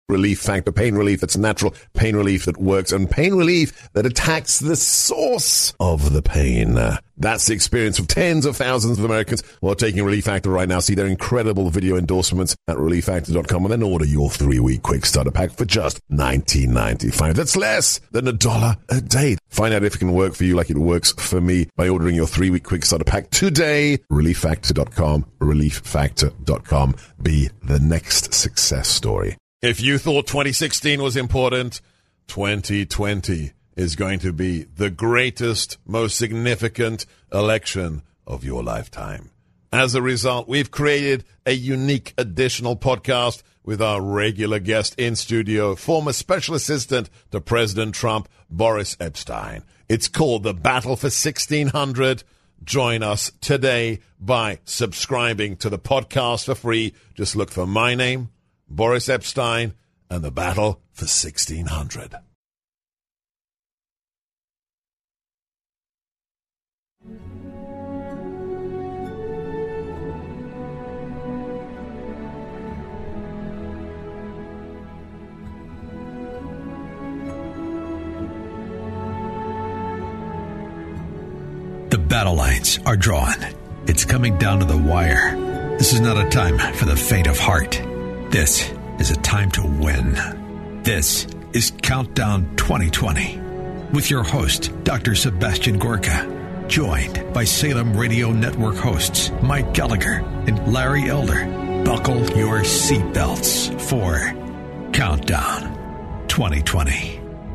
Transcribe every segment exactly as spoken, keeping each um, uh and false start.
Relief Factor, pain relief that's natural, pain relief that works, and pain relief that attacks the source of the pain. That's the experience of tens of thousands of Americans who are taking Relief Factor right now. See their incredible video endorsements at relief factor dot com and then order your three-week quick starter pack for just nineteen ninety-five. That's less than a dollar a day. Find out if it can work for you like it works for me by ordering your three-week quick starter pack today. relief factor dot com, relief factor dot com. Be the next success story. If you thought twenty sixteen was important, twenty twenty is going to be the greatest, most significant election of your lifetime. As a result, we've created a unique additional podcast with our regular guest in studio, former special assistant to President Trump, Boris Epshteyn. It's called The Battle for sixteen hundred. Join us today by subscribing to the podcast for free. Just look for my name, Boris Epshteyn, and The Battle for sixteen hundred. The battle lines are drawn. It's coming down to the wire. This is not a time for the faint of heart. This is a time to win. This is Countdown twenty twenty with your host, Doctor Sebastian Gorka, joined by Salem Radio Network hosts Mike Gallagher and Larry Elder. Buckle your seatbelts for Countdown twenty twenty.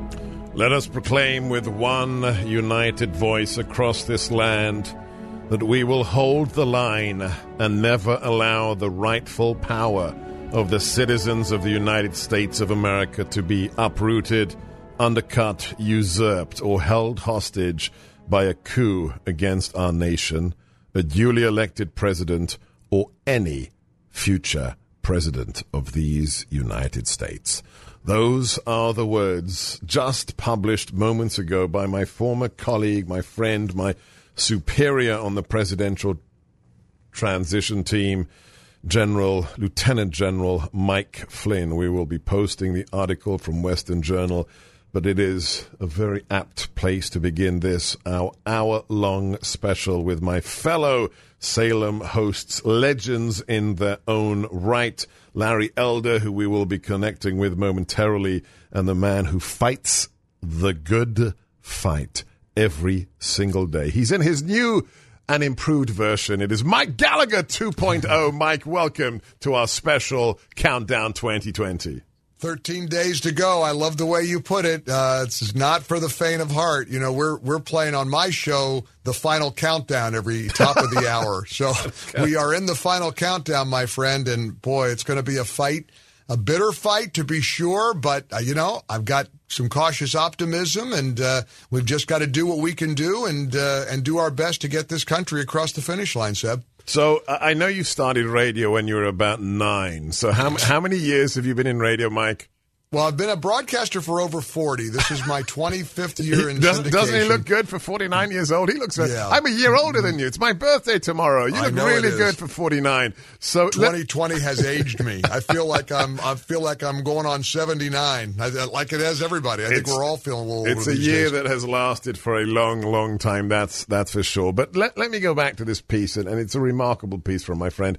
Let us proclaim with one united voice across this land that we will hold the line and never allow the rightful power of the citizens of the United States of America to be uprooted, undercut, usurped, or held hostage by a coup against our nation, a duly elected president, or any future president of these United States. Those are the words just published moments ago by my former colleague, my friend, my superior on the presidential transition team, General, Lieutenant General Mike Flynn. We will be posting the article from Western Journal, but it is a very apt place to begin this, our hour-long special with my fellow Salem hosts, legends in their own right, Larry Elder, who we will be connecting with momentarily, and the man who fights the good fight every single day. He's in his new and improved version. It is Mike Gallagher two point oh. Mike, welcome to our special Countdown twenty twenty. thirteen days to go. I love the way you put it. Uh, it's not for the faint of heart. You know, we're we're playing on my show the final countdown every top of the hour. So we are in the final countdown, my friend, and boy, it's going to be a fight, a bitter fight to be sure. But uh, you know, I've got some cautious optimism, and uh, we've just got to do what we can do and uh, and do our best to get this country across the finish line, Seb. So I know you started radio when you were about nine. So how how many years have you been in radio, Mike? Well, I've been a broadcaster for over forty. This is my twenty-fifth year in doesn't, syndication. Doesn't he look good for forty-nine years old? He looks. Yeah. I'm a year older than you. It's my birthday tomorrow. You I look know really it is. good for forty-nine. So twenty twenty has aged me. I feel like I'm. I feel like I'm going on seventy-nine. I, like it has everybody. I think we're all feeling a little. It's older a these year days. that has lasted for a long, long time. That's that's for sure. But let let me go back to this piece, and, and it's a remarkable piece from my friend.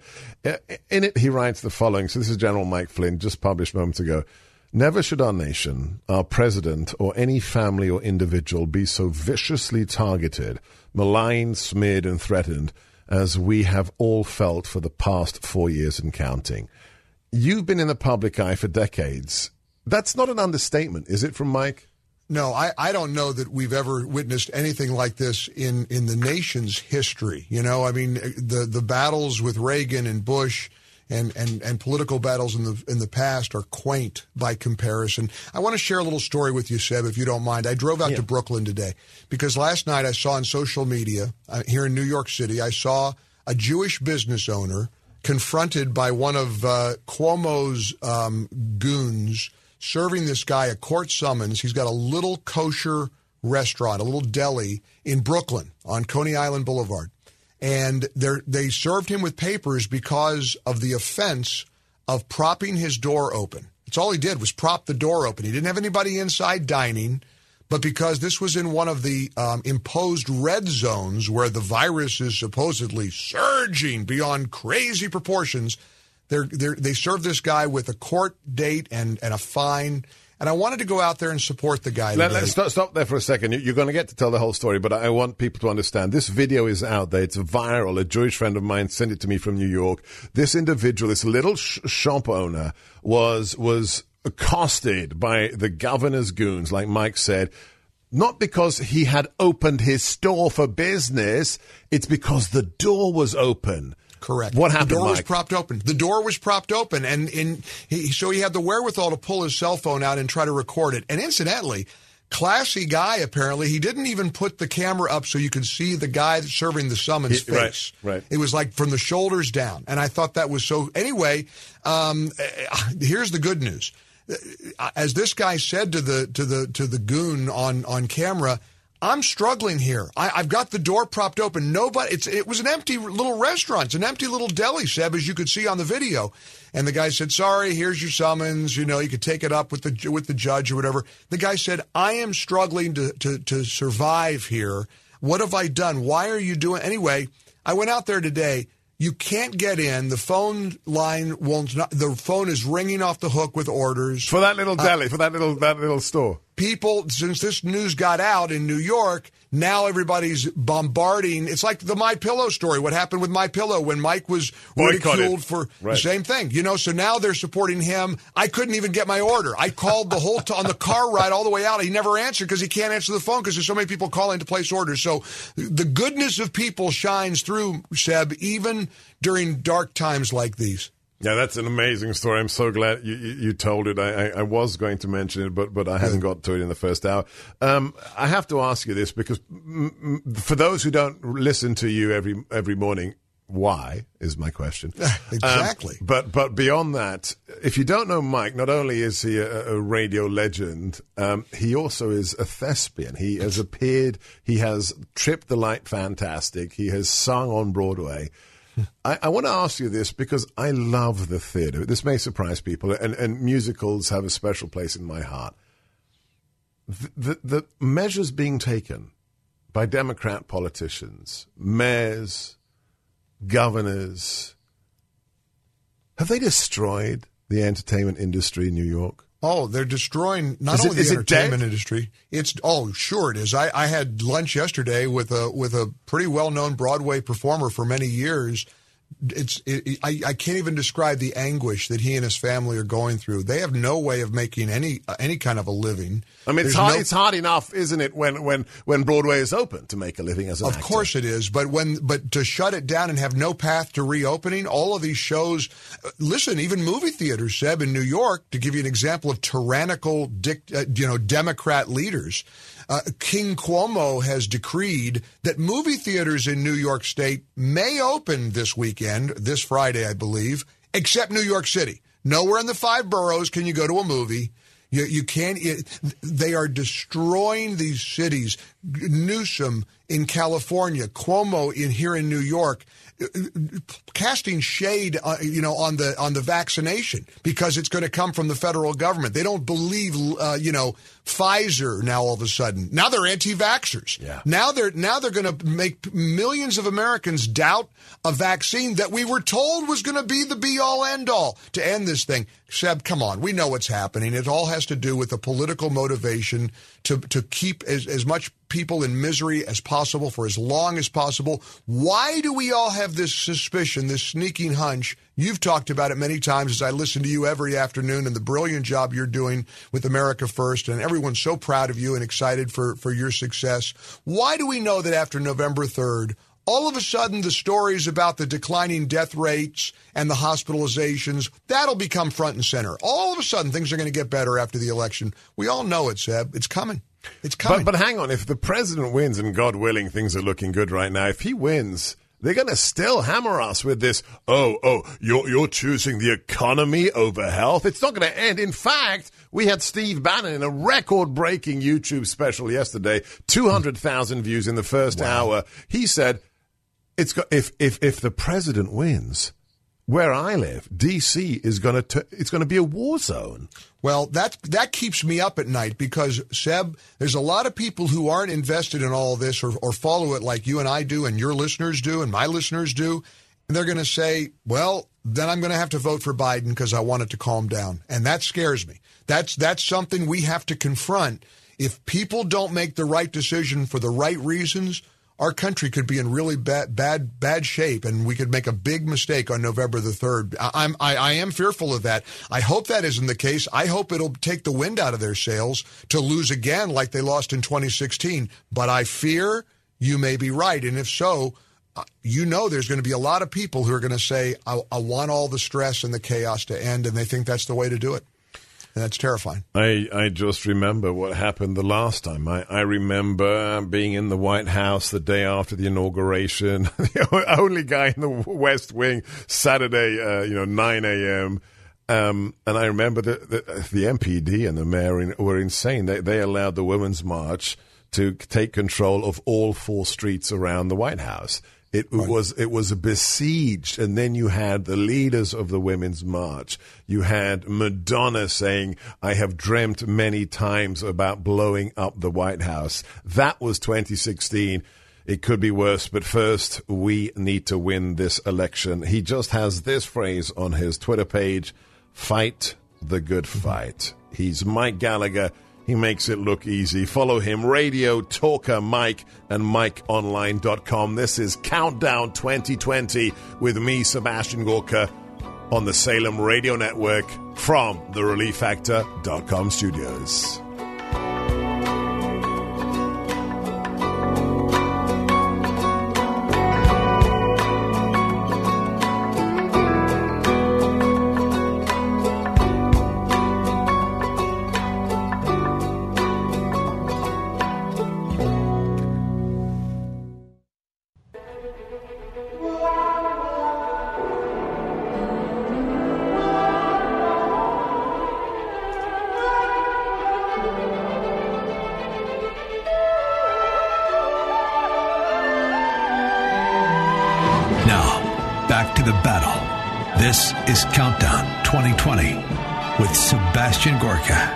In it, he writes the following. So this is General Mike Flynn, just published moments ago. Never should our nation, our president, or any family or individual be so viciously targeted, maligned, smeared, and threatened as we have all felt for the past four years and counting. You've been in the public eye for decades. That's not an understatement, is it, from Mike? No, I, I don't know that we've ever witnessed anything like this in, in the nation's history. You know, I mean, the, the battles with Reagan and Bush and, and, and political battles in the in the past are quaint by comparison. I want to share a little story with you, Seb, if you don't mind. I drove out yeah. to Brooklyn today because last night I saw on social media uh, here in New York City, I saw a Jewish business owner confronted by one of uh, Cuomo's um, goons serving this guy a court summons. He's got a little kosher restaurant, a little deli in Brooklyn on Coney Island Boulevard. And they served him with papers because of the offense of propping his door open. That's all he did was prop the door open. He didn't have anybody inside dining, but because this was in one of the um, imposed red zones where the virus is supposedly surging beyond crazy proportions, they're, they're, they served this guy with a court date and, and a fine. And I wanted to go out there and support the guy. Let, let's stop, stop there for a second. You're going to get to tell the whole story, but I want people to understand. This video is out there. It's viral. A Jewish friend of mine sent it to me from New York. This individual, this little sh- shop owner, was was accosted by the governor's goons, like Mike said, not because he had opened his store for business. It's because the door was open. Correct. What happened, The door Mike? was propped open. The door was propped open, and, and he, so he had the wherewithal to pull his cell phone out and try to record it. And incidentally, classy guy, apparently. He didn't even put the camera up so you could see the guy serving the summons He- face. right, right. It was like from the shoulders down. And I thought that was so... Anyway, um, here's the good news. As this guy said to the to the to the goon on on camera, I'm struggling here. I, I've got the door propped open. Nobody. It's it was an empty little restaurant. It's an empty little deli, Seb, as you could see on the video. And the guy said, "Sorry, here's your summons. You know, you could take it up with the with the judge or whatever." The guy said, "I am struggling to to to survive here. What have I done? Why are you doing?" Anyway, I went out there today. You can't get in. The phone line won't. Not, the phone is ringing off the hook with orders For that little deli, uh, for that little that little store. People, since this news got out in New York, now everybody's bombarding. It's like the My Pillow story. What happened with My Pillow when Mike was Boycotted. ridiculed for Right. the same thing? You know, so now they're supporting him. I couldn't even get my order. I called the whole t- on the car ride all the way out. He never answered because he can't answer the phone because there's so many people calling to place orders. So the goodness of people shines through, Seb, even during dark times like these. Yeah, that's an amazing story. I'm so glad you, you, you told it. I, I, I was going to mention it, but but I hadn't got to it in the first hour. Um, I have to ask you this because m- m- for those who don't listen to you every every morning, why is my question. Exactly. Um, but but beyond that, if you don't know Mike, not only is he a, a radio legend, um, he also is a thespian. He has appeared, he has tripped the light fantastic, he has sung on Broadway. I, I want to ask you this because I love the theater. This may surprise people, and, and musicals have a special place in my heart. The, the, the measures being taken by Democrat politicians, mayors, governors, have they destroyed the entertainment industry in New York? Oh, they're destroying not Is it- only is the it entertainment dead? industry. It's oh, sure it is. I, I had lunch yesterday with a with a pretty well known Broadway performer for many years. It's it, I, I can't even describe the anguish that he and his family are going through. They have no way of making any uh, any kind of a living. I mean, it's There's hard, no- it's hard enough, isn't it, when, when, when Broadway is open to make a living as an Of actor? course it is, but when but to shut it down and have no path to reopening, all of these shows. uh, Listen, even movie theaters, Seb, in New York, to give you an example of tyrannical, dic, uh, you know, Democrat leaders. Uh, King Cuomo has decreed that movie theaters in New York State may open this weekend, this Friday, I believe, except New York City. Nowhere in the five boroughs can you go to a movie. You, you can't. It, they are destroying these cities. Newsom in California, Cuomo in here in New York, casting shade, uh, you know, on the on the vaccination because it's going to come from the federal government. They don't believe, uh, you know, Pfizer now. All of a sudden, now they're anti-vaxxers. Yeah. Now they're now they're going to make millions of Americans doubt a vaccine that we were told was going to be the be-all, end-all to end this thing. Seb, come on. We know what's happening. It all has to do with the political motivation to to keep as, as much people in misery as possible for as long as possible. Why do we all have this suspicion, this sneaking hunch? You've talked about it many times as I listen to you every afternoon and the brilliant job you're doing with America First, and everyone's so proud of you and excited for, for your success. Why do we know that after November third, all of a sudden the stories about the declining death rates and the hospitalizations, that'll become front and center? All of a sudden things are going to get better after the election. We all know it, Seb. It's coming. It's coming. But, but hang on, if the president wins, and God willing, things are looking good right now, if he wins, they're going to still hammer us with this, oh, oh, you're, you're choosing the economy over health. It's not going to end. In fact, we had Steve Bannon in a record-breaking YouTube special yesterday, two hundred thousand views in the first Wow. hour. He said, it's got, if, if, if the president wins, where I live, D C is going to it's going to be a war zone. Well, that that keeps me up at night because, Seb, there's a lot of people who aren't invested in all this or, or follow it like you and I do and your listeners do and my listeners do. And they're going to say, well, then I'm going to have to vote for Biden because I want it to calm down. And that scares me. That's that's something we have to confront. If people don't make the right decision for the right reasons, our country could be in really bad, bad, bad shape, and we could make a big mistake on November the third. I'm, I, I am fearful of that. I hope that isn't the case. I hope it'll take the wind out of their sails to lose again like they lost in twenty sixteen. But I fear you may be right, and if so, you know there's going to be a lot of people who are going to say, I, I want all the stress and the chaos to end, and they think that's the way to do it. And that's terrifying. I, I just remember what happened the last time. I, I remember being in the White House the day after the inauguration, the only guy in the West Wing, Saturday, uh, you know, nine a.m., Um, and I remember that the, the M P D and the mayor in, were insane. They, they allowed the Women's March to take control of all four streets around the White House. It right. was it was besieged, and then you had the leaders of the Women's March. You had Madonna saying, I have dreamt many times about blowing up the White House. That was twenty sixteen. It could be worse, but first, we need to win this election. He just has this phrase on his Twitter page, fight the good fight. He's Mike Gallagher. He makes it look easy. Follow him, Radio Talker Mike and Mike Online dot com. This is Countdown twenty twenty with me, Sebastian Gorka, on the Salem Radio Network from the relief factor dot com studios. This is Countdown twenty twenty with Sebastian Gorka.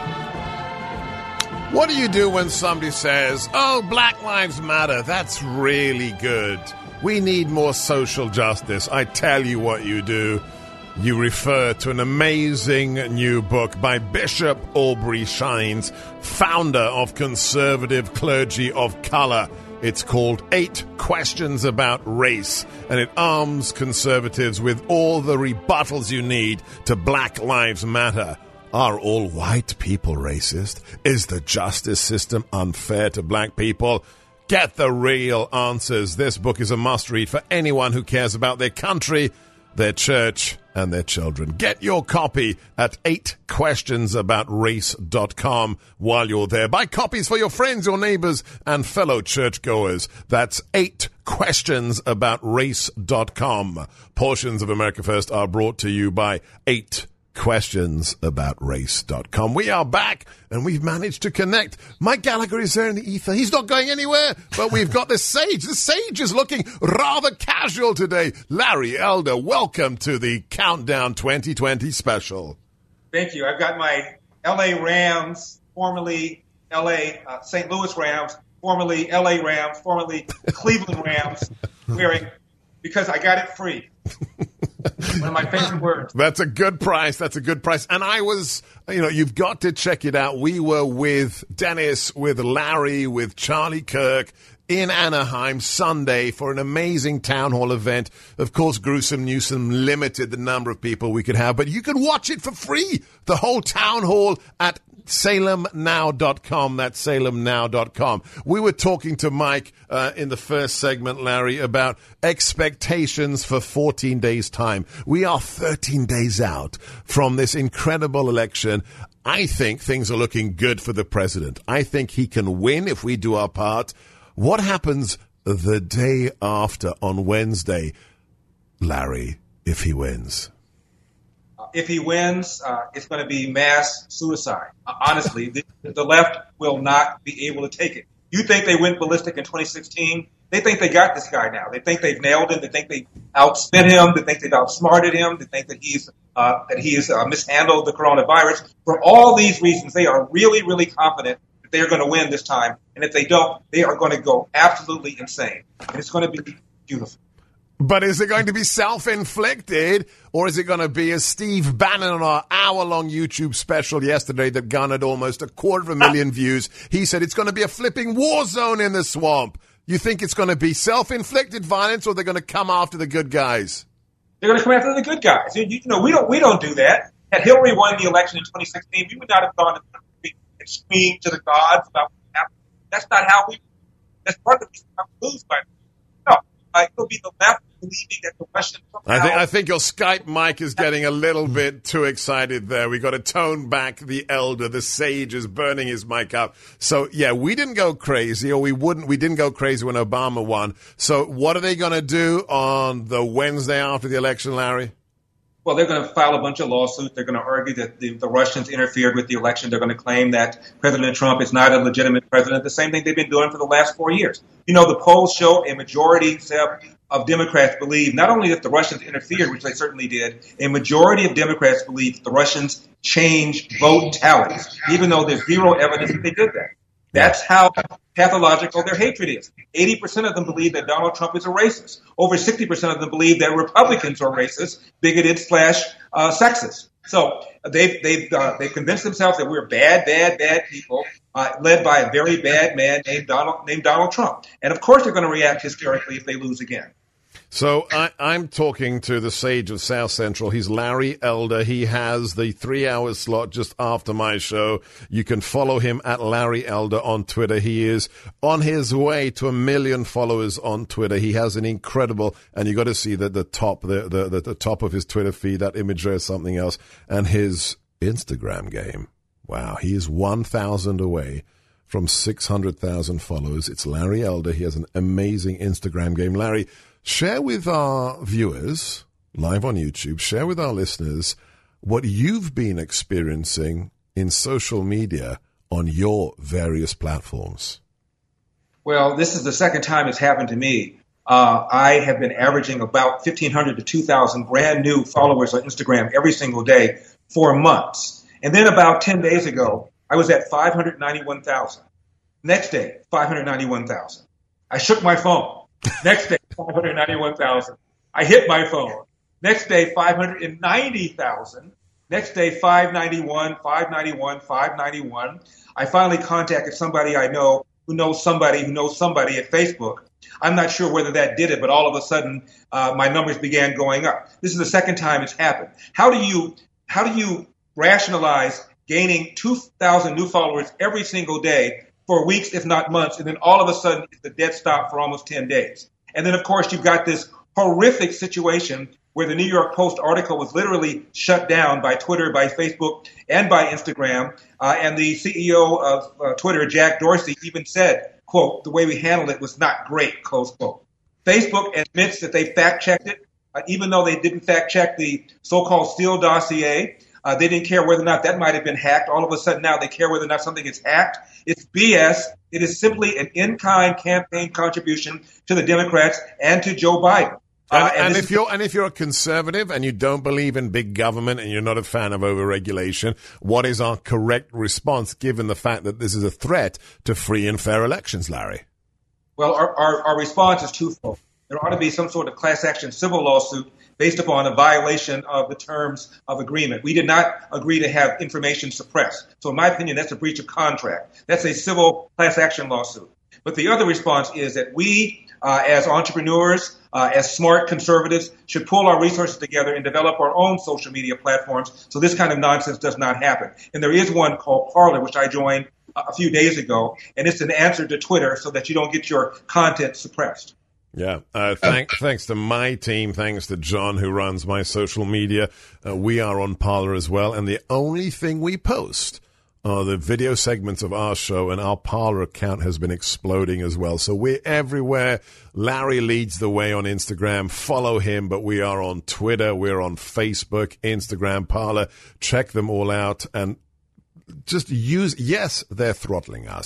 What do you do when somebody says, oh, Black Lives Matter, that's really good. We need more social justice. I tell you what you do. You refer to an amazing new book by Bishop Aubrey Shines, founder of Conservative Clergy of Color. It's called Eight Questions About Race, and it arms conservatives with all the rebuttals you need to Black Lives Matter. Are all white people racist? Is the justice system unfair to black people? Get the real answers. This book is a must-read for anyone who cares about their country, their church, and their children. Get your copy at eight questions about race dot com while you're there. Buy copies for your friends, your neighbors, and fellow churchgoers. That's eight questions about race dot com. Portions of America First are brought to you by eight questions about race dot com. We are back, and we've managed to connect. Mike Gallagher is there in the ether. He's not going anywhere, but we've got the sage. The sage is looking rather casual today. Larry Elder, welcome to the Countdown twenty twenty special. Thank you. I've got my L A Rams, formerly L A uh, Saint Louis Rams, formerly L A Rams, formerly Cleveland Rams, wearing because I got it free. One of my favorite words. That's a good price. That's a good price. And I was, you know, you've got to check it out. We were with Dennis, with Larry, with Charlie Kirk in Anaheim Sunday for an amazing town hall event. Of course, Gruesome Newsom limited the number of people we could have, but you can watch it for free. The whole town hall at salem now dot com. That's salem now dot com. We were talking to Mike uh, in the first segment, Larry, about expectations for fourteen days' time. We are thirteen days out from this incredible election. I think things are looking good for the president. I think he can win if we do our part. What happens the day after on Wednesday, Larry, if he wins? If he wins, uh, it's going to be mass suicide. Uh, honestly, the, the left will not be able to take it. You think they went ballistic in twenty sixteen? They think they got this guy now. They think they've nailed him. They think they outspent him. They think they've outsmarted him. They think that he's uh, that he has uh, mishandled the coronavirus. For all these reasons, they are really, really confident that they are going to win this time. And if they don't, they are going to go absolutely insane. And it's going to be beautiful. But is it going to be self-inflicted, or is it going to be, as Steve Bannon on our hour-long YouTube special yesterday that garnered almost a quarter of a million views, he said it's going to be a flipping war zone in the swamp. You think it's going to be self-inflicted violence, or they're going to come after the good guys? They're going to come after the good guys. You, you know, we don't we don't do that. Had Hillary won the election in twenty sixteen, we would not have gone to the street and screamed to the gods about what happened. That's not how we. That's part of the reason how we lose by. No, uh, it'll be the left believing that the Russians. I think I think your Skype mic is getting a little bit too excited there. We got to tone back the elder. The sage is burning his mic up. So yeah, we didn't go crazy, or we wouldn't. We didn't go crazy when Obama won. So what are they going to do on the Wednesday after the election, Larry? Well, they're going to file a bunch of lawsuits. They're going to argue that the, the Russians interfered with the election. They're going to claim that President Trump is not a legitimate president. The same thing they've been doing for the last four years. You know, the polls show a majority of Democrats believe not only that the Russians interfered, which they certainly did, a majority of Democrats believe that the Russians changed vote tallies, even though there's zero evidence that they did that. That's how pathological their hatred is. eighty percent of them believe that Donald Trump is a racist. Over sixty percent of them believe that Republicans are racist, bigoted, slash uh, sexist. So they've they've uh, they've convinced themselves that we're bad, bad, bad people, uh, led by a very bad man named Donald named Donald Trump. And of course, they're going to react hysterically if they lose again. So I, I'm talking to the sage of South Central. He's Larry Elder. He has the three-hour slot just after my show. You can follow him at Larry Elder on Twitter. He is on his way to a million followers on Twitter. He has an incredible, and you got to see that the top, the, the the the top of his Twitter feed. That image there is something else, and his Instagram game. Wow, he is one thousand away from six hundred thousand followers. It's Larry Elder. He has an amazing Instagram game. Larry, share with our viewers, live on YouTube, share with our listeners what you've been experiencing in social media on your various platforms. Well, this is the second time it's happened to me. Uh, I have been averaging about fifteen hundred to two thousand brand new followers on Instagram every single day for months. And then about ten days ago, I was at five hundred ninety-one thousand. Next day, five hundred ninety-one thousand. I shook my phone. Next day, five hundred ninety-one thousand. I hit my phone. Next day, five hundred ninety thousand. Next day, five ninety-one, five ninety-one, five ninety-one. I finally contacted somebody I know who knows somebody who knows somebody at Facebook. I'm not sure whether that did it, but all of a sudden, uh, my numbers began going up. This is the second time it's happened. How do you, how do you rationalize gaining two thousand new followers every single day for weeks, if not months, and then all of a sudden it's a dead stop for almost ten days? And then, of course, you've got this horrific situation where the New York Post article was literally shut down by Twitter, by Facebook, and by Instagram. Uh, and the C E O of uh, Twitter, Jack Dorsey, even said, quote, the way we handled it was not great, close quote. Facebook admits that they fact-checked it, uh, even though they didn't fact-check the so-called Steele dossier. Uh, they didn't care whether or not that might have been hacked. All of a sudden now they care whether or not something is hacked. It's B S. It is simply an in-kind campaign contribution to the Democrats and to Joe Biden. And, uh, and, and if is- you're and if you're a conservative and you don't believe in big government and you're not a fan of overregulation, what is our correct response given the fact that this is a threat to free and fair elections, Larry? Well, our, our, our response is twofold. There ought to be some sort of class action civil lawsuit based upon a violation of the terms of agreement. We did not agree to have information suppressed. So in my opinion, that's a breach of contract. That's a civil class action lawsuit. But the other response is that we, uh, as entrepreneurs, uh, as smart conservatives, should pull our resources together and develop our own social media platforms so this kind of nonsense does not happen. And there is one called Parler, which I joined a few days ago, and it's an answer to Twitter so that you don't get your content suppressed. Yeah, uh, thank, thanks to my team, thanks to John, who runs my social media. Uh, we are on Parler as well, and the only thing we post are the video segments of our show, and our Parler account has been exploding as well. So we're everywhere. Larry leads the way on Instagram. Follow him, but we are on Twitter. We're on Facebook, Instagram, Parler. Check them all out, and just use, yes, they're throttling us.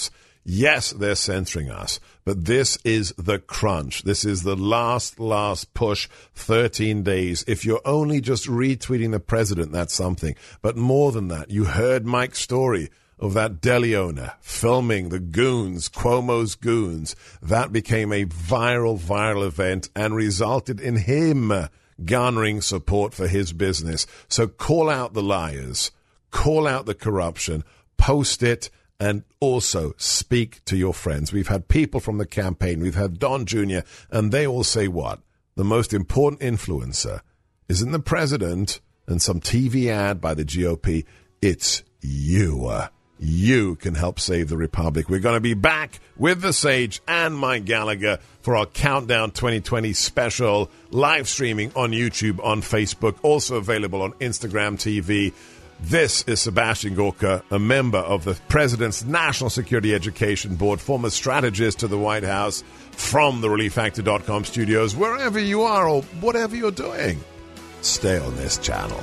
Yes, they're censoring us, but this is the crunch. This is the last, last push, thirteen days. If you're only just retweeting the president, that's something. But more than that, you heard Mike's story of that deli owner filming the goons, Cuomo's goons. That became a viral, viral event and resulted in him garnering support for his business. So call out the liars, call out the corruption, post it, and also speak to your friends. We've had people from the campaign, we've had Don Junior, and they all say what? The most important influencer isn't the president and some T V ad by the G O P. It's you. You can help save the Republic. We're going to be back with The Sage and Mike Gallagher for our Countdown twenty twenty special, live streaming on YouTube, on Facebook, also available on Instagram T V. This is Sebastian Gorka, a member of the President's National Security Education Board, former strategist to the White House, from the relief factor dot com studios. Wherever you are or whatever you're doing, stay on this channel.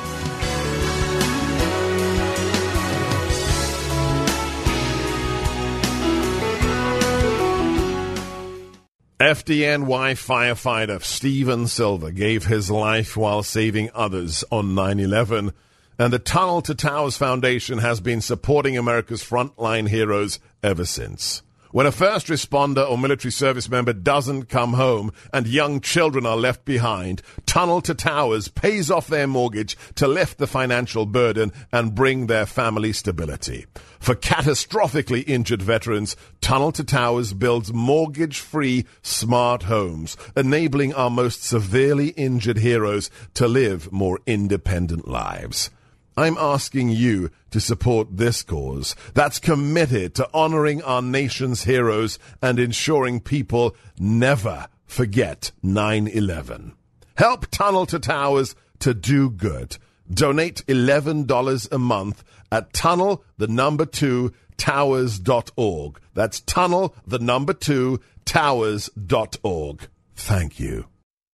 F D N Y firefighter Steven Silver gave his life while saving others on nine eleven, and the Tunnel to Towers Foundation has been supporting America's frontline heroes ever since. When a first responder or military service member doesn't come home and young children are left behind, Tunnel to Towers pays off their mortgage to lift the financial burden and bring their family stability. For catastrophically injured veterans, Tunnel to Towers builds mortgage-free smart homes, enabling our most severely injured heroes to live more independent lives. I'm asking you to support this cause that's committed to honoring our nation's heroes and ensuring people never forget nine eleven. Help Tunnel to Towers to do good. Donate eleven dollars a month at tunnel, the number two, towers dot org. That's tunnel, the number two, towers dot org. Thank you.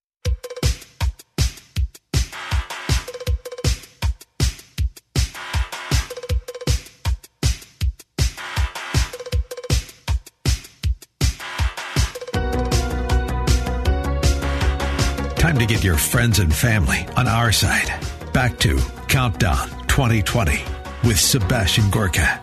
Time to get your friends and family on our side. Back to Countdown twenty twenty with Sebastian Gorka.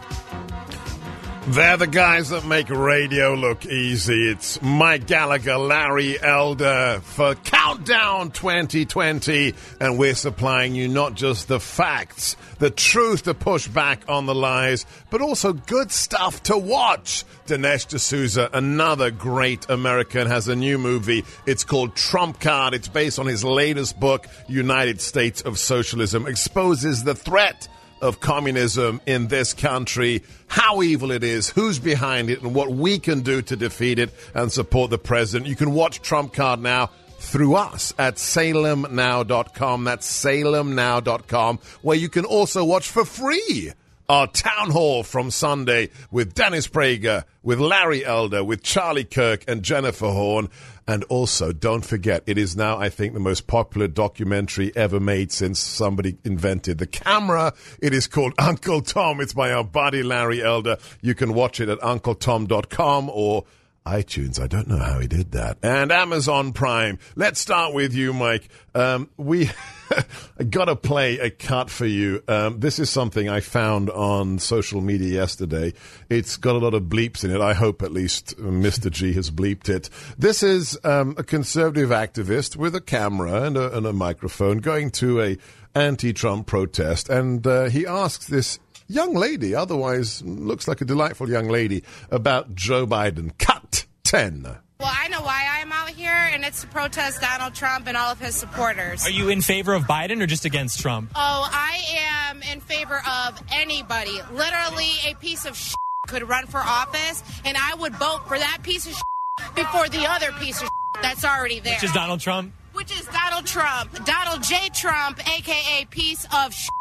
They're the guys that make radio look easy. It's Mike Gallagher, Larry Elder for Countdown twenty twenty, and we're supplying you not just the facts, the truth to push back on the lies, but also good stuff to watch. Dinesh D'Souza, another great American, has a new movie. It's called Trump Card. It's based on his latest book, United States of Socialism, exposes the threat of communism in this country, how evil it is, who's behind it, and what we can do to defeat it and support the president. You can watch Trump Card now through us at salem now dot com. That's salem now dot com, where you can also watch for free our town hall from Sunday with Dennis Prager, with Larry Elder, with Charlie Kirk and Jennifer Horn. And also, don't forget, it is now, I think, the most popular documentary ever made since somebody invented the camera. It is called Uncle Tom. It's by our buddy Larry Elder. You can watch it at uncle tom dot com or iTunes. I don't know how he did that. And Amazon Prime. Let's start with you, Mike. Um, we I got to play a cut for you. Um, this is something I found on social media yesterday. It's got a lot of bleeps in it. I hope at least Mister G has bleeped it. This is um, a conservative activist with a camera and a, and a microphone going to a anti-Trump protest, and uh, he asks this young lady, otherwise looks like a delightful young lady, about Joe Biden. Cut ten. Well, I know why I'm out here, and it's to protest Donald Trump and all of his supporters. Are you in favor of Biden or just against Trump? Oh, I am in favor of anybody. Literally, a piece of shit could run for office, and I would vote for that piece of shit before the other piece of shit that's already there. Which is Donald Trump? Which is Donald Trump. Donald J. Trump, a k a piece of shit.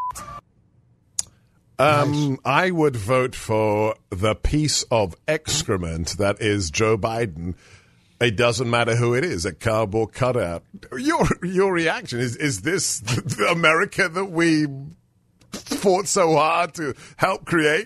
Um, nice. I would vote for the piece of excrement that is Joe Biden. It doesn't matter who it is, a cardboard cutout. Your your reaction is, is this the America that we fought so hard to help create?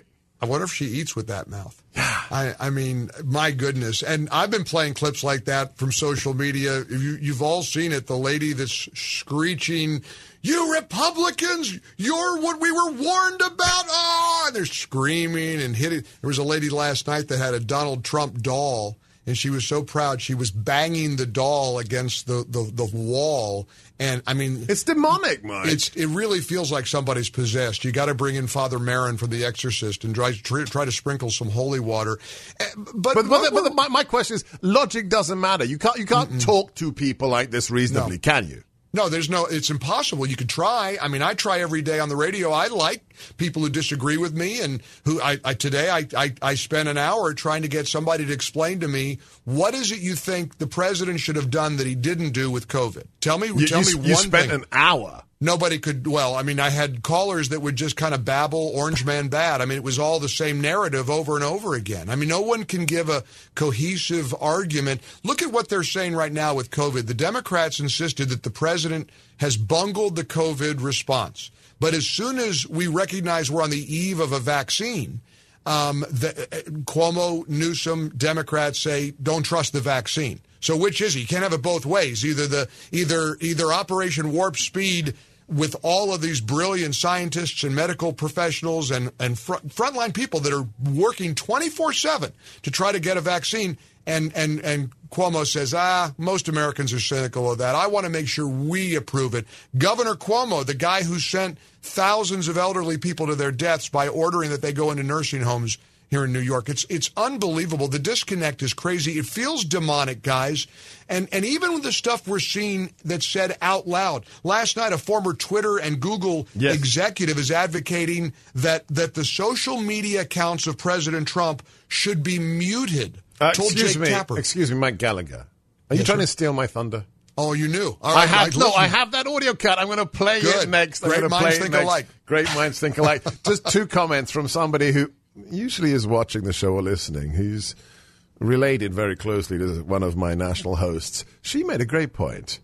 I wonder if she eats with that mouth. I, I mean, my goodness. And I've been playing clips like that from social media. You, you've all seen it. The lady that's screeching, "You Republicans, you're what we were warned about." Oh, and they're screaming and hitting. There was a lady last night that had a Donald Trump doll, and she was so proud. She was banging the doll against the, the, the wall. And, I mean... It's demonic, Mike. It's, it really feels like somebody's possessed. You got to bring in Father Marin from The Exorcist and try, try, try to sprinkle some holy water. But, but, but, the, but the, my, my question is, logic doesn't matter. You can't, you can't Mm-mm. talk to people like this reasonably, no. can you? No, there's no, it's impossible. You could try. I mean, I try every day on the radio. I like people who disagree with me and who I, I today I, I, I spent an hour trying to get somebody to explain to me, what is it you think the president should have done that he didn't do with COVID? Tell me, you, tell you, me you one spent thing. an hour. Nobody could, well, I mean, I had callers that would just kind of babble, Orange Man bad. I mean, it was all the same narrative over and over again. I mean, no one can give a cohesive argument. Look at what they're saying right now with COVID. The Democrats insisted that the president has bungled the COVID response. But as soon as we recognize we're on the eve of a vaccine, um, the, uh, Cuomo, Newsom, Democrats say, don't trust the vaccine. So which is he? You can't have it both ways. Either the either either Operation Warp Speed with all of these brilliant scientists and medical professionals and, and front, frontline people that are working twenty-four seven to try to get a vaccine. And, and, and Cuomo says, ah, most Americans are cynical of that. I want to make sure we approve it. Governor Cuomo, the guy who sent thousands of elderly people to their deaths by ordering that they go into nursing homes here in New York. It's it's unbelievable. The disconnect is crazy. It feels demonic, guys. And and even with the stuff we're seeing that's said out loud. Last night, a former Twitter and Google yes. executive is advocating that, that the social media accounts of President Trump should be muted. Uh, Told excuse Jake me, Tapper. excuse me, Mike Gallagher. Are yes, you trying sir? to steal my thunder? Oh, you knew. All I right, have I, no. listen. I have that audio cut. I'm going to play Good. it next. I'm Great going to minds play it think next. alike. Great minds think alike. Just two comments from somebody who usually is watching the show or listening, who's related very closely to one of my national hosts. She made a great point.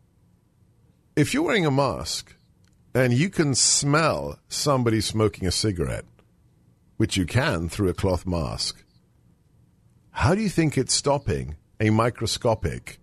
If you're wearing a mask and you can smell somebody smoking a cigarette, which you can through a cloth mask, how do you think it's stopping a microscopic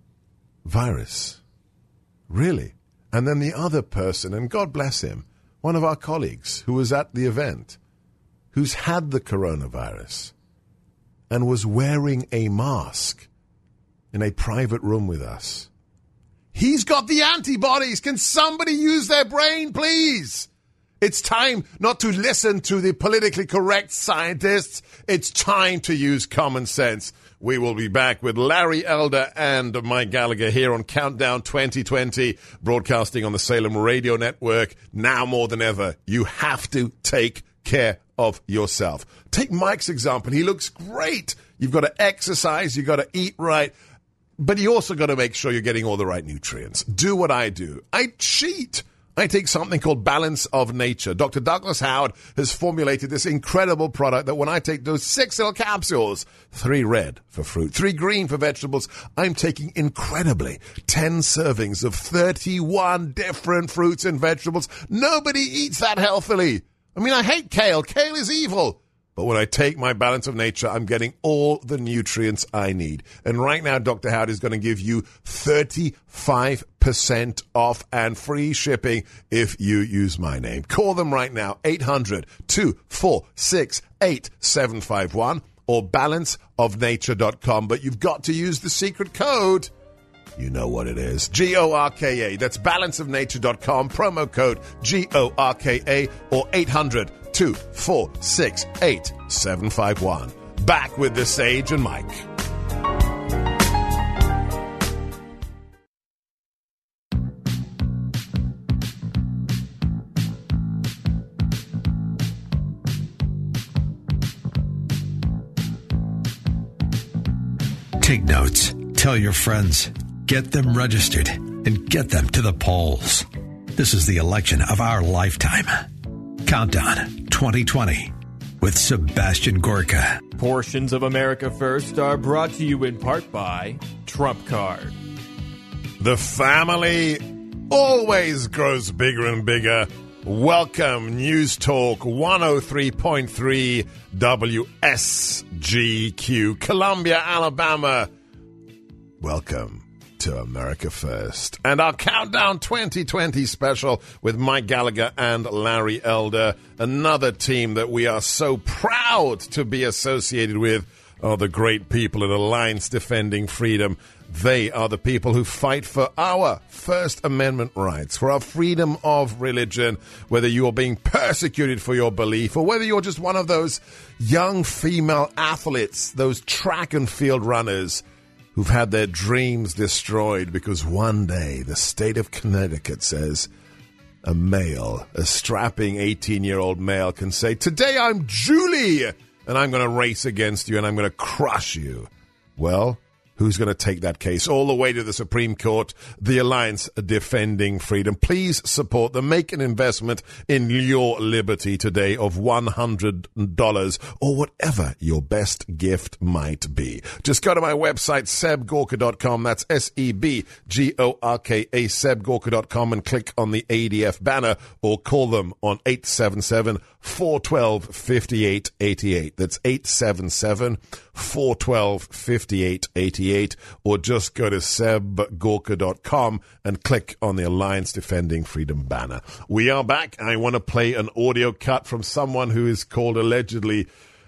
virus? Really? And then the other person, and God bless him, one of our colleagues who was at the event, who's had the coronavirus and was wearing a mask in a private room with us. He's got the antibodies. Can somebody use their brain, please? It's time not to listen to the politically correct scientists. It's time to use common sense. We will be back with Larry Elder and Mike Gallagher here on Countdown twenty twenty, broadcasting on the Salem Radio Network. Now more than ever, you have to take care of yourself. Take Mike's example. He looks great. You've got to exercise. You've got to eat right. But you also got to make sure you're getting all the right nutrients. Do what I do. I cheat. I take something called Balance of Nature. Doctor Douglas Howard has formulated this incredible product that when I take those six little capsules, three red for fruit, three green for vegetables, I'm taking incredibly ten servings of thirty-one different fruits and vegetables. Nobody eats that healthily. I mean, I hate kale. Kale is evil. But when I take my Balance of Nature, I'm getting all the nutrients I need. And right now, Doctor Howard is going to give you thirty-five percent off and free shipping if you use my name. Call them right now, eight hundred, two four six, eight seven five one or balance of nature dot com. But you've got to use the secret code. You know what it is. G O R K A. That's balance of nature dot com. Promo code G O R K A or eight hundred, two four six, eight seven five one. Back with the Sage and Mike. Take notes. Tell your friends. Get them registered and get them to the polls. This is the election of our lifetime. Countdown twenty twenty with Sebastian Gorka. Portions of America First are brought to you in part by Trump Card. The family always grows bigger and bigger Welcome, News Talk one oh three point three W S G Q, Columbia, Alabama. Welcome to America First. And our Countdown twenty twenty special with Mike Gallagher and Larry Elder, another team that we are so proud to be associated with, are the great people at Alliance Defending Freedom. They are the people who fight for our First Amendment rights, for our freedom of religion, whether you are being persecuted for your belief or whether you're just one of those young female athletes, those track and field runners who've had their dreams destroyed because one day the state of Connecticut says a male, a strapping eighteen-year-old male can say, "Today I'm Julie, and I'm going to race against you and I'm going to crush you." Well, who's going to take that case all the way to the Supreme Court? The Alliance Defending Freedom. Please support them. Make an investment in your liberty today of one hundred dollars or whatever your best gift might be. Just go to my website, seb gorka dot com. That's S E B G O R K A, seb gorka dot com, and click on the A D F banner or call them on eight seven seven, four one two, five eight eight eight. That's eight seven seven, four one two, five eight eight eight. Or just go to seb gorka dot com and click on the Alliance Defending Freedom banner. We are back. I want to play an audio cut from someone who is called allegedly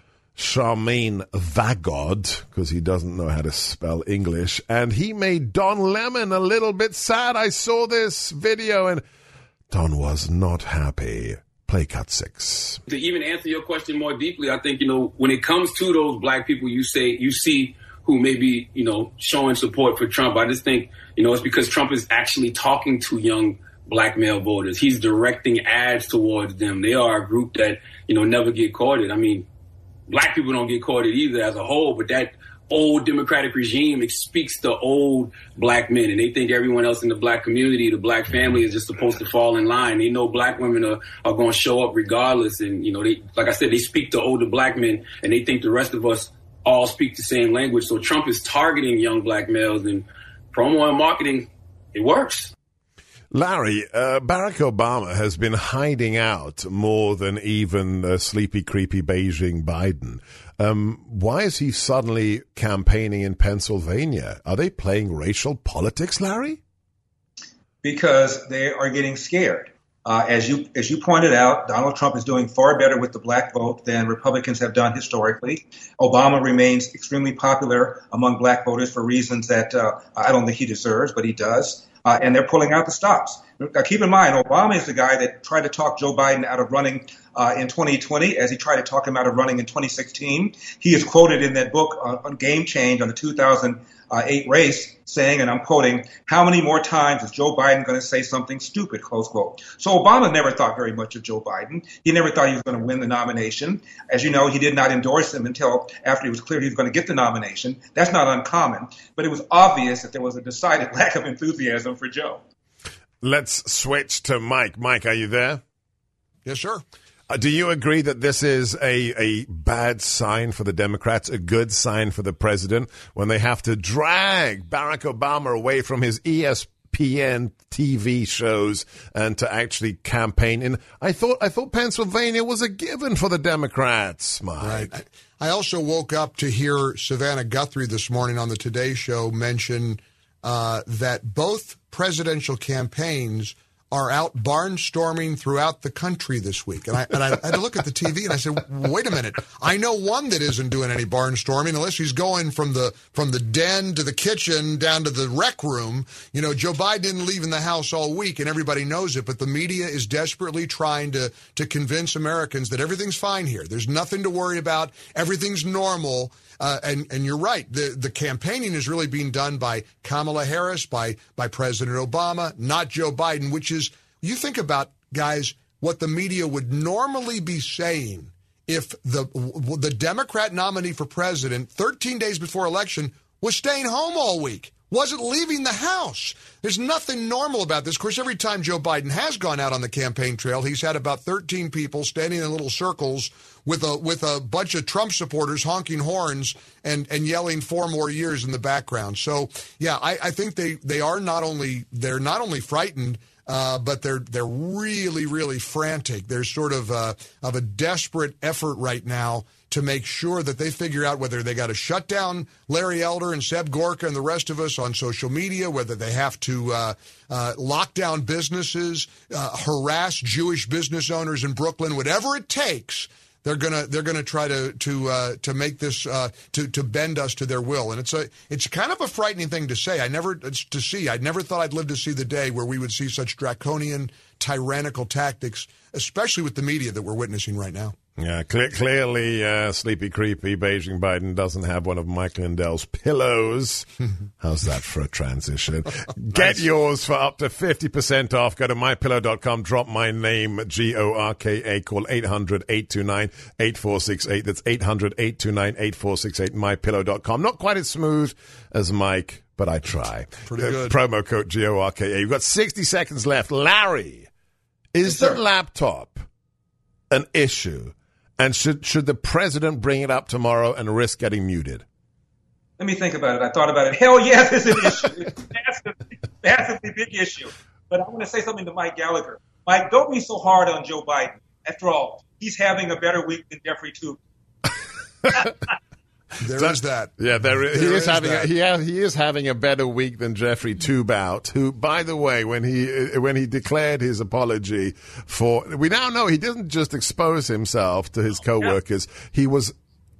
Charmaine Vagod, because he doesn't know how to spell English, and he made Don Lemon a little bit sad. I saw this video and Don was not happy. Play cut six. To even answer your question more deeply, I think, you know, when it comes to those black people you say you see who may be, you know, showing support for Trump, I just think, you know, it's because Trump is actually talking to young black male voters. He's directing ads towards them. They are a group that, you know, never get courted. I mean, black people don't get courted either as a whole, but that old Democratic regime speaks to old black men, and they think everyone else in the black community, the black family, is just supposed to fall in line. They know black women are, are going to show up regardless. And, you know, they, like I said, they speak to older black men, and they think the rest of us all speak the same language. So Trump is targeting young black males, and promo and marketing, it works. Larry, uh, Barack Obama has been hiding out more than even uh, sleepy, creepy Beijing Biden. Um, why is he suddenly campaigning in Pennsylvania? Are they playing racial politics, Larry? Because they are getting scared. Uh, as you as you pointed out, Donald Trump is doing far better with the black vote than Republicans have done historically. Obama remains extremely popular among black voters for reasons that uh, I don't think he deserves, but he does. Uh, and they're pulling out the stops. Now, keep in mind, Obama is the guy that tried to talk Joe Biden out of running uh, in twenty twenty, as he tried to talk him out of running in twenty sixteen. He is quoted in that book uh, on Game Change on the two thousand eight race saying, and I'm quoting, "How many more times is Joe Biden going to say something stupid?" Close quote. So Obama never thought very much of Joe Biden. He never thought he was going to win the nomination. As you know, he did not endorse him until after it was clear he was going to get the nomination. That's not uncommon, but it was obvious that there was a decided lack of enthusiasm for Joe. Let's switch to Mike. Mike, are you there? Yes, sir. Uh, do you agree that this is a, a bad sign for the Democrats, a good sign for the president, when they have to drag Barack Obama away from his E S P N T V shows and to actually campaign in? I thought I thought Pennsylvania was a given for the Democrats, Mike. Right. I also woke up to hear Savannah Guthrie this morning on the Today Show mention uh, that both presidential campaigns are out barnstorming throughout the country this week. And I, and I had to look at the T V and I said, wait a minute. I know one that isn't doing any barnstorming unless he's going from the from the den to the kitchen down to the rec room. You know, Joe Biden didn't leave in the house all week and everybody knows it, but the media is desperately trying to, to convince Americans that everything's fine here. There's nothing to worry about. Everything's normal. Uh, and, and you're right. The, the campaigning is really being done by Kamala Harris, by, by President Obama, not Joe Biden, which is, you think about, guys, what the media would normally be saying if the the Democrat nominee for president thirteen days before election was staying home all week, wasn't leaving the house. There's nothing normal about this. Of course, every time Joe Biden has gone out on the campaign trail, he's had about thirteen people standing in little circles with a with a bunch of Trump supporters honking horns and, and yelling four more years in the background. So, yeah, I, I think they, they are not only they're not only frightened, uh, but they're they're really, really frantic. There's sort of a, of a desperate effort right now to make sure that they figure out whether they got to shut down Larry Elder and Seb Gorka and the rest of us on social media, whether they have to uh, uh, lock down businesses, uh, harass Jewish business owners in Brooklyn, whatever it takes. They're gonna they're gonna try to to uh, to make this uh, to to bend us to their will, and it's a it's kind of a frightening thing to say. I never to see. I never thought I'd live to see the day where we would see such draconian, tyrannical tactics, especially with the media that we're witnessing right now. Yeah, cle- clearly, uh, sleepy, creepy Beijing Biden doesn't have one of Mike Lindell's pillows. How's that for a transition? Get yours for up to fifty percent off. Go to my pillow dot com, drop my name, G O R K A, call eight hundred, eight two nine, eight four six eight. That's eight hundred, eight two nine, eight four six eight, my pillow dot com. Not quite as smooth as Mike, but I try. Pretty good. Uh, promo code G O R K A. You've got sixty seconds left. Larry, is Yes, the sir. laptop an issue? And should should the president bring it up tomorrow and risk getting muted? Let me think about it. I thought about it. Hell yes, it's an issue. It's a massive, massively big issue. But I want to say something to Mike Gallagher. Mike, don't be so hard on Joe Biden. After all, he's having a better week than Jeffrey Tubin. There is that. Yeah, there, he There is is having a, that. he, ha- he is having a better week than Jeffrey Tubout, who, by the way, when he uh, when he declared his apology for, we now know he didn't just expose himself to his coworkers, he was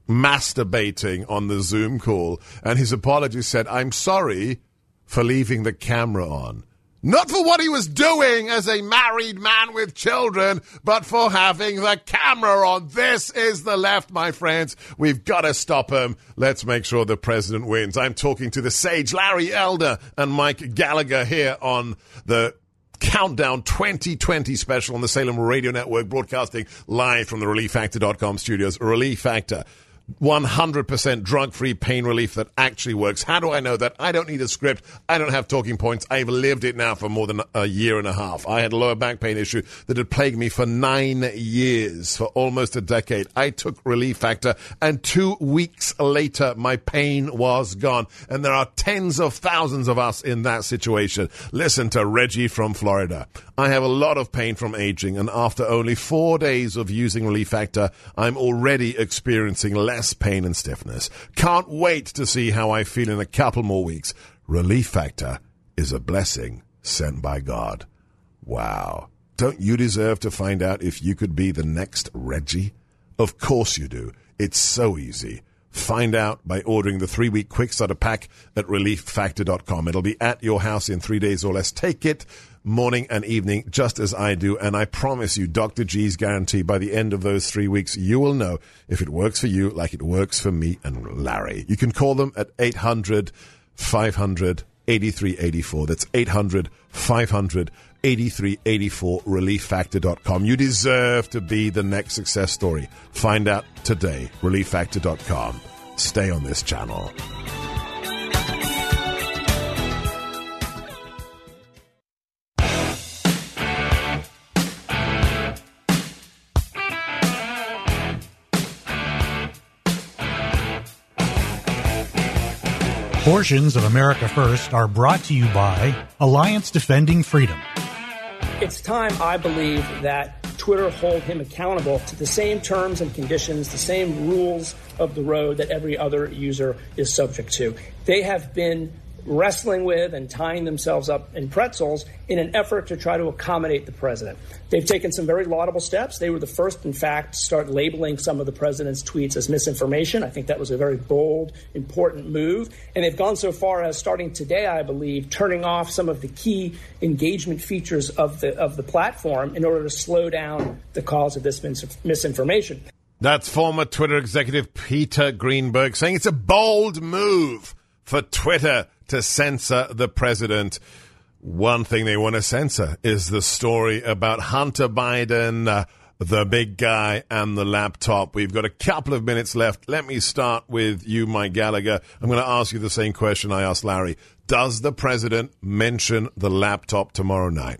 masturbating on the Zoom call, and his apology said, "I'm sorry for leaving the camera on." Not for what he was doing as a married man with children, but for having the camera on. This is the left, my friends. We've got to stop him. Let's make sure the president wins. I'm talking to the sage Larry Elder and Mike Gallagher here on the Countdown twenty twenty special on the Salem Radio Network, broadcasting live from the relief factor dot com studios. Relief Factor. one hundred percent drug-free pain relief that actually works. How do I know that? I don't need a script. I don't have talking points. I've lived it now for more than a year and a half. I had a lower back pain issue that had plagued me for nine years, for almost a decade. I took Relief Factor, and two weeks later, my pain was gone. And there are tens of thousands of us in that situation. Listen to Reggie from Florida. I have a lot of pain from aging, and after only four days of using Relief Factor, I'm already experiencing less pain and stiffness. Can't wait to see how I feel in a couple more weeks. Relief Factor is a blessing sent by God. Wow. Don't you deserve to find out if you could be the next Reggie? Of course you do. It's so easy. Find out by ordering the three-week quick starter pack at relief factor dot com. It'll be at your house in three days or less. Take it morning and evening, just as I do, and I promise you, Doctor G's guarantee, by the end of those three weeks, you will know if it works for you like it works for me and Larry. You can call them at eight hundred, five hundred, eighty-three eighty-four. That's eight hundred, five hundred, eighty-three eighty-four, relief factor dot com. You deserve to be the next success story. Find out today, relief factor dot com. Stay on this channel. Portions of America First are brought to you by Alliance Defending Freedom. It's time, I believe, that Twitter hold him accountable to the same terms and conditions, the same rules of the road that every other user is subject to. They have been wrestling with and tying themselves up in pretzels in an effort to try to accommodate the president. They've taken some very laudable steps. They were the first, in fact, to start labeling some of the president's tweets as misinformation. I think that was a very bold, important move. And they've gone so far as, starting today, I believe, turning off some of the key engagement features of the of the platform in order to slow down the cause of this mis- misinformation. That's former Twitter executive Peter Greenberg saying it's a bold move for Twitter to censor the president. One thing they want to censor is the story about Hunter Biden, uh, the big guy, and the laptop. We've got a couple of minutes left. Let me start with you, Mike Gallagher. I'm going to ask you the same question I asked Larry. Does the president mention the laptop tomorrow night?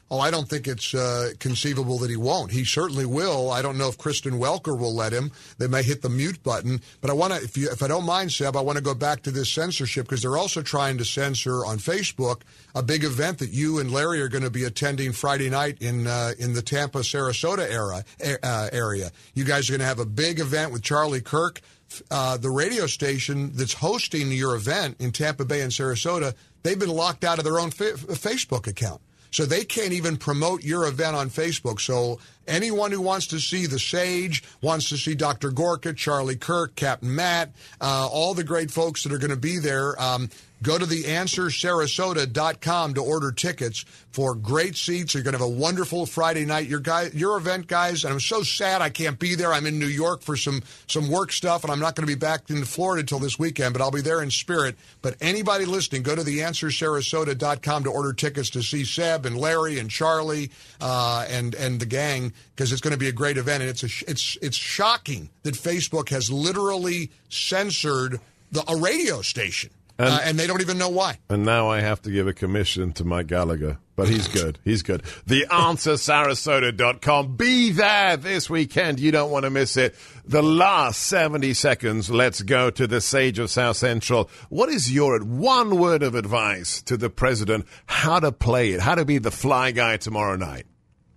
Oh, I don't think it's uh, conceivable that he won't. He certainly will. I don't know if Kristen Welker will let him. They may hit the mute button. But I want to, if you, if I don't mind, Seb, I want to go back to this censorship because they're also trying to censor on Facebook a big event that you and Larry are going to be attending Friday night in uh, in the Tampa, Sarasota era, uh, area. You guys are going to have a big event with Charlie Kirk. Uh, the radio station that's hosting your event in Tampa Bay and Sarasota, they've been locked out of their own fa- Facebook account. So they can't even promote your event on Facebook. So anyone who wants to see the Sage, wants to see Doctor Gorka, Charlie Kirk, Captain Matt, uh, all the great folks that are going to be there, um, go to the answer sarasota dot com to order tickets for great seats. You're going to have a wonderful Friday night. Your guy, your event, guys, and I'm so sad I can't be there. I'm in New York for some, some work stuff, and I'm not going to be back in Florida until this weekend, but I'll be there in spirit. But anybody listening, go to the answer sarasota dot com to order tickets to see Seb and Larry and Charlie uh, and, and the gang, because it's going to be a great event. And it's, a, it's, it's shocking that Facebook has literally censored the, a radio station. And, uh, and they don't even know why. And now I have to give a commission to Mike Gallagher. But he's good. He's good. the answer sarasota dot com. Be there this weekend. You don't want to miss it. The last seventy seconds, let's go to the Sage of South Central. What is your one word of advice to the president, how to play it, how to be the fly guy tomorrow night?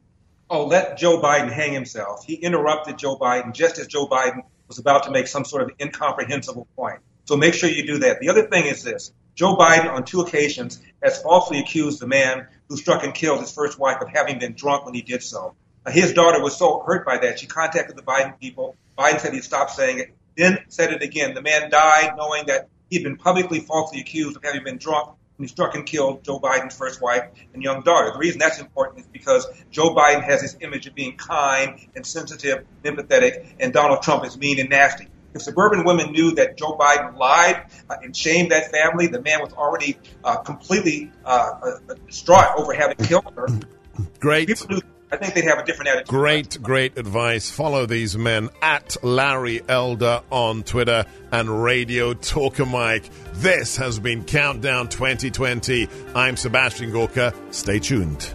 Oh, let Joe Biden hang himself. He interrupted Joe Biden just as Joe Biden was about to make some sort of incomprehensible point. So make sure you do that. The other thing is this. Joe Biden, on two occasions, has falsely accused the man who struck and killed his first wife of having been drunk when he did so. Uh, his daughter was so hurt by that, she contacted the Biden people. Biden said he'd stop saying it, then said it again. The man died knowing that he'd been publicly falsely accused of having been drunk when he struck and killed Joe Biden's first wife and young daughter. The reason that's important is because Joe Biden has this image of being kind and sensitive and empathetic, and Donald Trump is mean and nasty. If suburban women knew that Joe Biden lied uh, and shamed that family, the man was already uh, completely uh, uh, distraught over having killed her. Great. People knew, I think they'd have a different attitude. Great, great advice. Follow these men at Larry Elder on Twitter and Radio Talker Mike. This has been Countdown twenty twenty. I'm Sebastian Gorka. Stay tuned.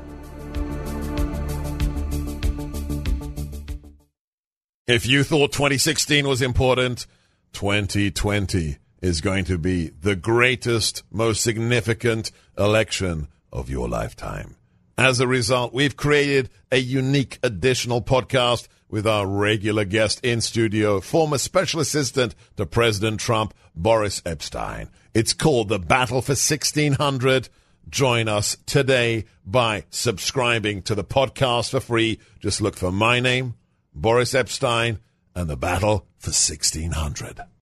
If you thought twenty sixteen was important, twenty twenty is going to be the greatest, most significant election of your lifetime. As a result, we've created a unique additional podcast with our regular guest in studio, former special assistant to President Trump, Boris Epshteyn. It's called The Battle for sixteen hundred. Join us today by subscribing to the podcast for free. Just look for my name, Boris Epshteyn, and The Battle for sixteen hundred.